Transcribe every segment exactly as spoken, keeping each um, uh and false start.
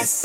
S.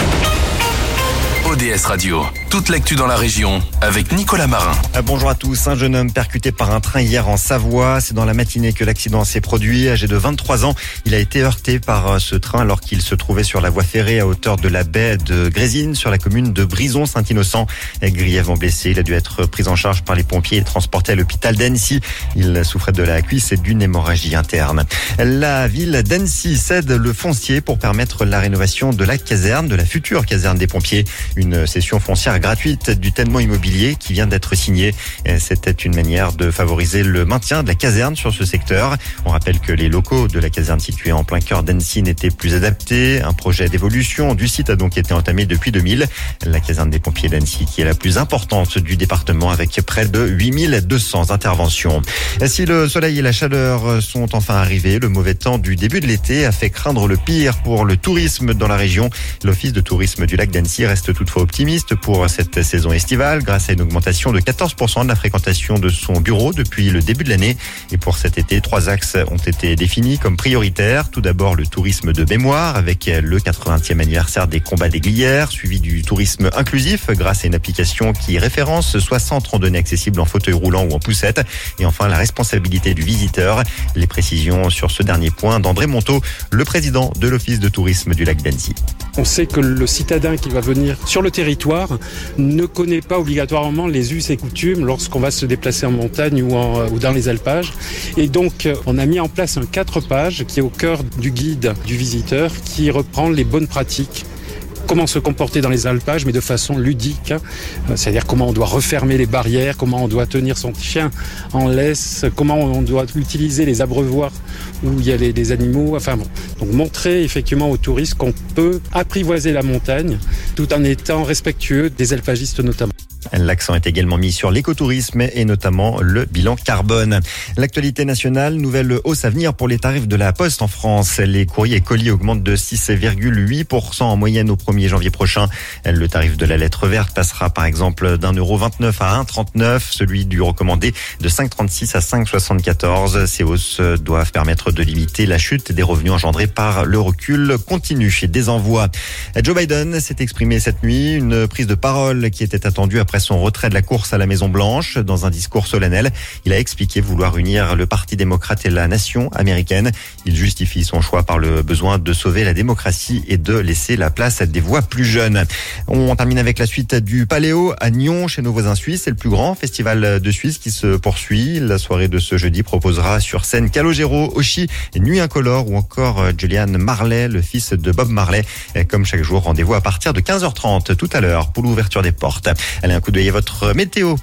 O D S Radio, toute l'actu dans la région avec Nicolas Marin. Bonjour à tous. Un jeune homme percuté par un train hier en Savoie. C'est dans la matinée que l'accident s'est produit. Âgé de vingt-trois ans, il a été heurté par ce train alors qu'il se trouvait sur la voie ferrée à hauteur de la baie de Grésines sur la commune de Brison-Saint-Innocent. Grièvement blessé, il a dû être pris en charge par les pompiers et transporté à l'hôpital d'Annecy. Il souffrait de la cuisse et d'une hémorragie interne. La ville d'Annecy cède le foncier pour permettre la rénovation de la caserne, de la future caserne des pompiers. Une cession foncière gratuite du tènement immobilier qui vient d'être signée. C'était une manière de favoriser le maintien de la caserne sur ce secteur. On rappelle que les locaux de la caserne située en plein cœur d'Annecy n'étaient plus adaptés. Un projet d'évolution du site a donc été entamé depuis deux mille. La caserne des pompiers d'Annecy qui est la plus importante du département avec près de huit mille deux cents interventions. Si le soleil et la chaleur sont enfin arrivés, le mauvais temps du début de l'été a fait craindre le pire pour le tourisme dans la région. L'office de tourisme du lac d'Annecy reste toutefois optimiste pour cette saison estivale grâce à une augmentation de quatorze pour cent de la fréquentation de son bureau depuis le début de l'année. Et pour cet été, trois axes ont été définis comme prioritaires. Tout d'abord, le tourisme de mémoire avec le quatre-vingtième anniversaire des combats des Glières, suivi du tourisme inclusif grâce à une application qui référence soixante randonnées accessibles en fauteuil roulant ou en poussette. Et enfin, la responsabilité du visiteur. Les précisions sur ce dernier point d'André Monteau, le président de l'office de tourisme du lac d'Annecy. On sait que le citadin qui va venir sur le territoire ne connaît pas obligatoirement les us et coutumes lorsqu'on va se déplacer en montagne ou, en, ou dans les alpages. Et donc, on a mis en place un quatre pages qui est au cœur du guide du visiteur qui reprend les bonnes pratiques. Comment se comporter dans les alpages, mais de façon ludique. C'est-à-dire comment on doit refermer les barrières, comment on doit tenir son chien en laisse, comment on doit utiliser les abreuvoirs où il y a les, les animaux. Enfin bon. Donc montrer effectivement aux touristes qu'on peut apprivoiser la montagne tout en étant respectueux des alpagistes notamment. L'accent est également mis sur l'écotourisme et notamment le bilan carbone. L'actualité nationale, nouvelle hausse à venir pour les tarifs de la Poste en France. Les courriers et colis augmentent de six virgule huit pour cent en moyenne au premier janvier prochain. Le tarif de la lettre verte passera par exemple d'un euro vingt-neuf à un euro trente-neuf, celui du recommandé de cinq virgule trente-six à cinq virgule soixante-quatorze. Ces hausses doivent permettre de limiter la chute des revenus engendrés par le recul continu des envois. Joe Biden s'est exprimé cette nuit, une prise de parole qui était attendue après son retrait de la course à la Maison-Blanche. Dans un discours solennel, il a expliqué vouloir unir le Parti démocrate et la nation américaine. Il justifie son choix par le besoin de sauver la démocratie et de laisser la place à des voix plus jeunes. On termine avec la suite du Paléo à Nyon, chez nos voisins suisses. C'est le plus grand festival de Suisse qui se poursuit. La soirée de ce jeudi proposera sur scène Calogero, Oshi, Nuit Incolore ou encore Julian Marley, le fils de Bob Marley. Comme chaque jour, rendez-vous à partir de quinze heures trente tout à l'heure pour l'ouverture des portes. Allez, un coup d'œil à votre météo